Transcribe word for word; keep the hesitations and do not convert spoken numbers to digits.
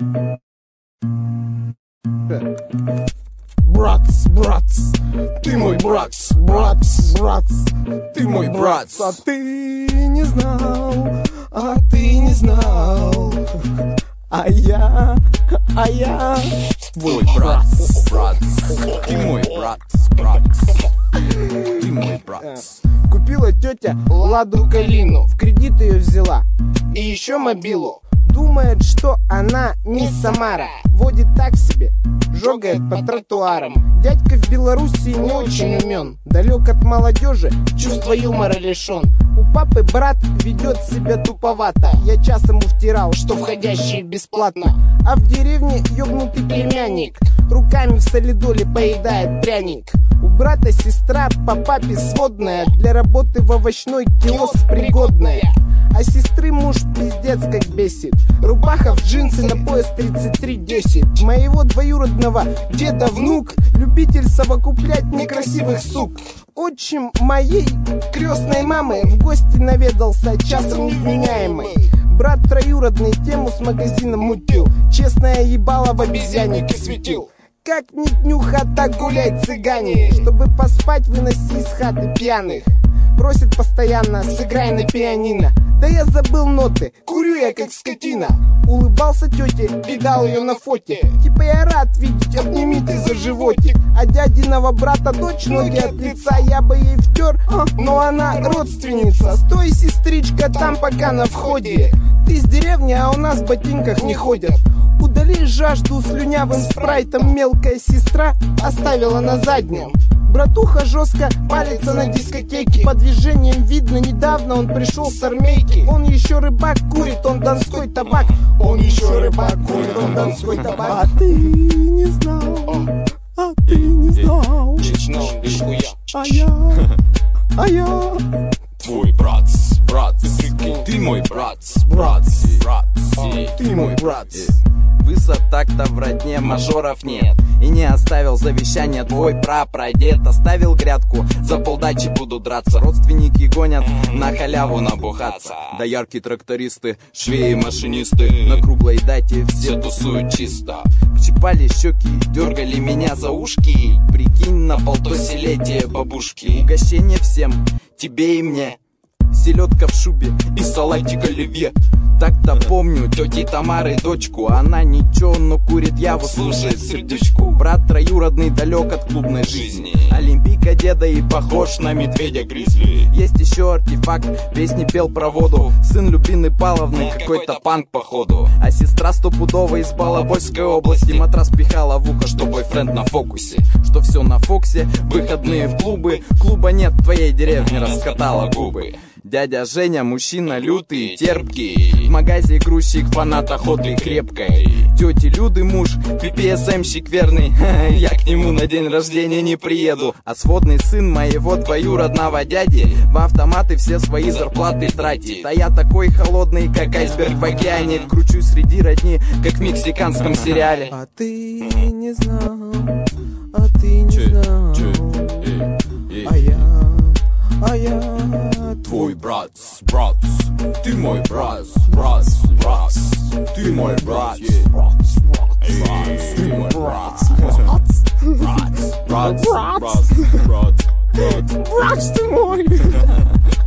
Братц, братц, ты мой братц, братц, братц, ты мой братц. А ты не знал, а ты не знал. А я, а я твой братц, братц, ты мой братц, братц, ты мой братц. Купила тетя Ладу Калину, в кредит ее взяла, и еще мобилу. Думает, что она мисс Самара, водит так себе, жогает по тротуарам. Дядька в Белоруссии не очень умен, далек от молодежи, чувство юмора лишен. У папы брат ведет себя туповато, я час ему втирал, что входящие бесплатно. А в деревне ёбнутый племянник руками в солидоле поедает пряник. У брата сестра по папе сводная, для работы в овощной киоск пригодная. А сестры муж пиздец как бесит, рубаха в джинсы на пояс тридцать три десять. Моего двоюродного деда внук, любитель совокуплять некрасивых сук. Отчим моей крестной мамы в гости наведался, часом невменяемый. Брат троюродный тему с магазином мутил, честное ебало в обезьяннике светил. Как не днюха, так гуляй, цыгане, чтобы поспать выноси из хаты пьяных. Просит постоянно, сыграй на пианино. Да я забыл ноты, курю я как скотина. Улыбался тете, видал ее на фоте. Типа я рад видеть, обними ты за животик. А дядиного брата дочь ноги от лица я бы ей втер, но она родственница. Стой, сестричка, там пока на входе. Ты из деревни, а у нас в ботинках не ходят. Удали жажду слюнявым спрайтом, мелкая сестра оставила на заднем. Братуха жестко палится на дискотеке, по движениям видно, недавно он пришел с армейки. Он еще рыбак курит, он донской табак. Он еще рыбак курит, он донской табак. А ты не знал, а ты не знал. А я, а я твой брат, брат, ты мой брат, брат, брат, ты мой брат. Высота-то в родне, мажоров нет. И не оставил завещание твой прапрадед. Оставил грядку, за полдачи буду драться. Родственники гонят на халяву набухаться. Доярки, трактористы, швеи, машинисты на круглой дате все тусуют чисто. Щипали щеки, дергали меня за ушки. Прикинь, на полтосилетие бабушки. Угощение всем, тебе и мне. Селедка в шубе и салатик оливье. Так-то помню тети Тамары дочку. Она ничего, но курит яву, слушает сердючку. Брат троюродный далек от клубной жизни. Олимпийка деда и похож на медведя гризли. Есть еще артефакт, песни пел про воду. Сын Любины Павловны, какой-то панк походу. А сестра стопудово из Балабольской области. Матрас пихала в ухо, что бойфренд на фокусе. Что все на Фоксе, выходные в клубы. Клуба нет в твоей деревне, раскатала губы. Дядя Женя, мужчина лютый, терпкий. В магазе грузчик, фанат охоты крепкой. Тети Люды муж, пи пи эс эм-щик верный. Я к нему на день рождения не приеду. А сводный сын моего двоюродного дяди в автоматы все свои зарплаты тратит. А я такой холодный, как айсберг в океане. Кручусь среди родни, как в мексиканском сериале. А ты не знал, а ты не знал. А я, а я твой брат, брат, ты мой брат, брат, брат, ты мой брат, брат, ты мой брат, брат, брат, брат, брат, брат, брат, брат ты мой.